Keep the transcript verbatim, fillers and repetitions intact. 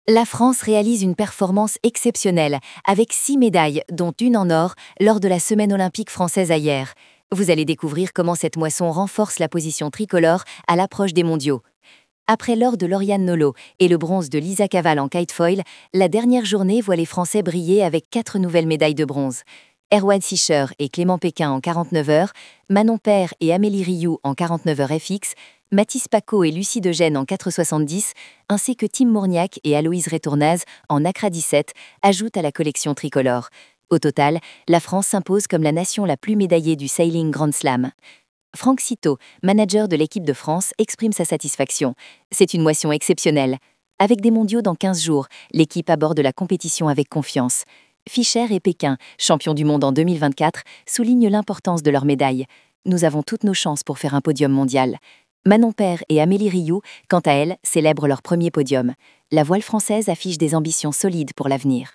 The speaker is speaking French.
La France réalise une performance exceptionnelle, avec six médailles, dont une en or, lors de la Semaine olympique française à hier. Vous allez découvrir comment cette moisson renforce la position tricolore à l'approche des mondiaux. Après l'or de Lauriane Nolot et le bronze de Lisa Caval en kitefoil, la dernière journée voit les Français briller avec quatre nouvelles médailles de bronze. Erwan Fischer et Clément Péquin en quarante-neuf heures, Manon Père et Amélie Rioux en quarante-neuf heures F X, Mathis Paco et Lucie Degène en quatre soixante-dix, ainsi que Tim Mourniac et Aloïse Rétournaz en Accra dix-sept, ajoutent à la collection tricolore. Au total, la France s'impose comme la nation la plus médaillée du Sailing Grand Slam. Franck Citeau, manager de l'équipe de France, exprime sa satisfaction. C'est une moisson exceptionnelle. Avec des mondiaux dans quinze jours, l'équipe aborde la compétition avec confiance. Fischer et Péquin, champions du monde en deux mille vingt-quatre, soulignent l'importance de leur médaille. Nous avons toutes nos chances pour faire un podium mondial. Manon Père et Amélie Rioux, quant à elles, célèbrent leur premier podium. La voile française affiche des ambitions solides pour l'avenir.